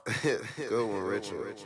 Good one, Richard.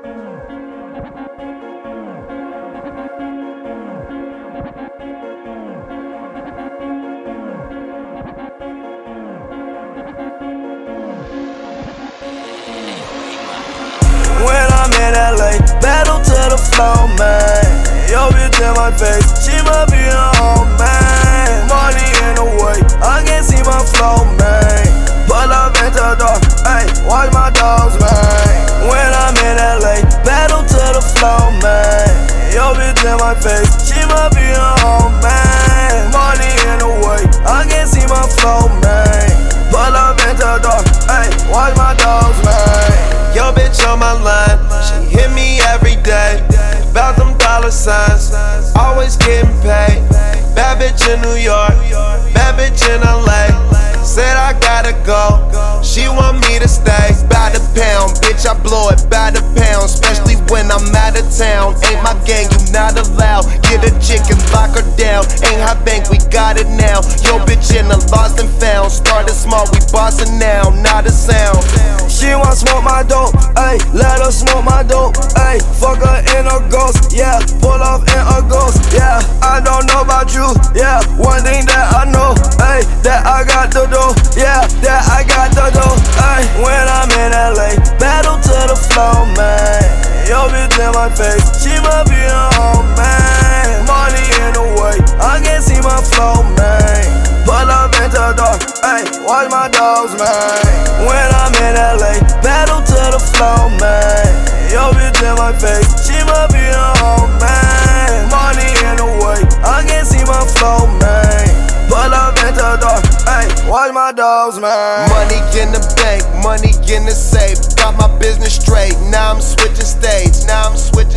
When I'm in LA, battle to the floor, man. Yo bitch in my face, she must be a home, man. Money in the way, I can't see my flow, man. Pull up into the door, ayy, watch my dogs, man. When I'm in LA, battle to the floor, man. Yo bitch in my face, she must be a home, man. Money in the way, I can't see my flow, man. Pull up into the door, ayy, watch my dogs, man. Yo bitch on my line, she hit me every day. About them dollar signs, always getting paid. Bad bitch in New York, bad bitch in LA. Said I gotta go, she want me to stay. By the pound, bitch I blow it by the pound. Especially when I'm out of town. Ain't my gang, you not allowed. Get a chick and lock her down. Ain't hot bank, we got it now. Yo bitch in the lost and found. Started small, we bossin' now, not a sound. She want smoke my dope, ayy, let her smoke my dope, ayy. Fuck her in a ghost, yeah, pull off in a ghost, yeah. I don't know about you, yeah, one thing that I know, ayy, that I got the dough, yeah, that I got the dough, ayy. When I'm in LA, battle to the floor, man. Yo bitch in my face, she must be a home, man. Money in the way, I can't see my flow, man. Pull up into the door, ayy, watch my dogs, man. When I'm in LA, battle to the floor, man. Yo bitch in my face, she must be a home, man. Money in the way, I can't see my flow, man. Pull up into the door, ayy, watch my dogs, man. Money in the bank, money in the safe. Got my business straight, now I'm switching states. Now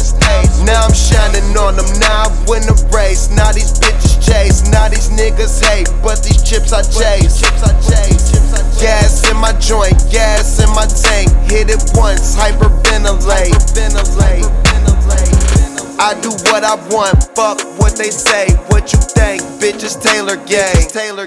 I'm shining on them, now I win the race. Now these bitches chase, now these niggas hate. But these chips I chase. Gas in my joint, gas in my tank. Hit it once, hyperventilate. I do what I want, fuck what they say. What you think, bitches Taylor gang.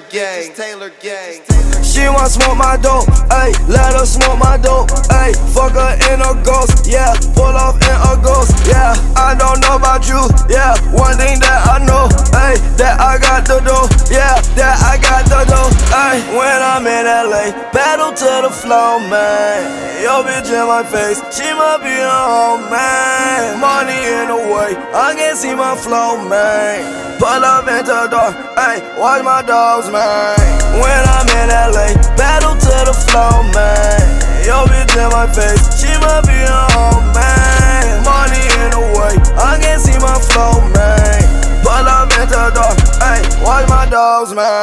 She want smoke my dope, ayy, let her smoke my dope, ayy. Fuck her in a ghost, yeah, pull off in a ghost, yeah. I don't know about you, yeah, one thing that I know, ayy, that I got the dough, yeah, that I got the dough, ayy. When I'm in LA, battle to the floor, man. Yo bitch in my face, she must be a home, man. Money in the way, I can't see my flow, man. Pull up into the door, ayy, watch my dogs, man. When I'm in LA, battle to the floor, man. Yo bitch in my face, she must be a home, man. Money in the way, I can't see my flow, man. Pull up into the door, ayy, watch my dogs, man.